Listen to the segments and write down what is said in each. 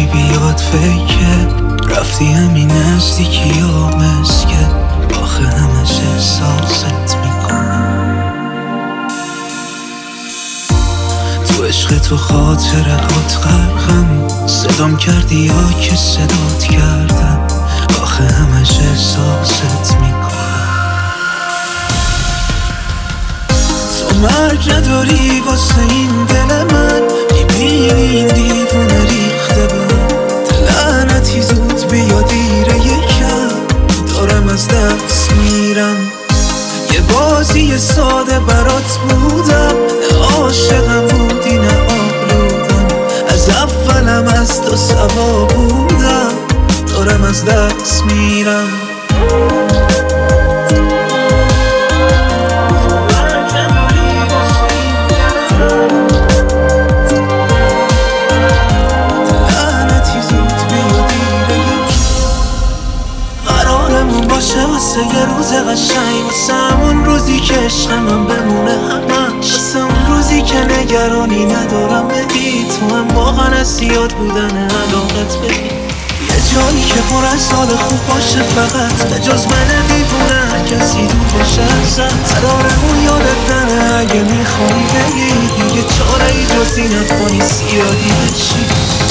یکی بیاد فکر رفتی همین نزدیکی ها مسکه آخه همش احساست میکنم تو عشق تو خاطره هات غرقم صدام کردی یا که صدات کردم آخه همش احساست میکنم تو مرگ نداری واسه این دل من میبینی این دیوونه ریخته به لعنتی زود بیا دیره یکم دارم از دست میرم یه بازی ساده برات بودم نه عاشقم بودی نه آلودم از اولم از تو سوا بودم دارم از دست میرم واسه یه روز قشنگ واسه همون روزی که عشقم بمونه همش واسه اون روزی که نگرانی ندارم بگی تو هم واقعا از یاد بودن علاقت بگی یه جایی که پر از حال خوب باشه فقط به جز من دیوونه هر کسی دور باشه ازت قرارمون یادت نره اگه میخوایی بگی دیگه چاره ای جز این اتفانی زیادی بشی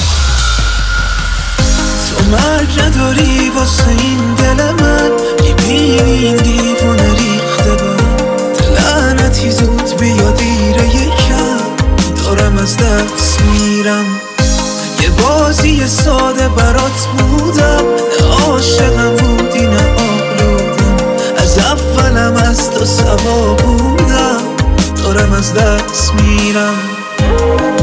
تو مرگ نداری واسه این دل من میبینی این دیوونه ریخته به لعنتی زود بیا دیره یکم دارم از دست میرم یه بازی ساده برات بودم نه عاشقم بودی نه آلودم از اولم از تو سوا بودم دارم از دست میرم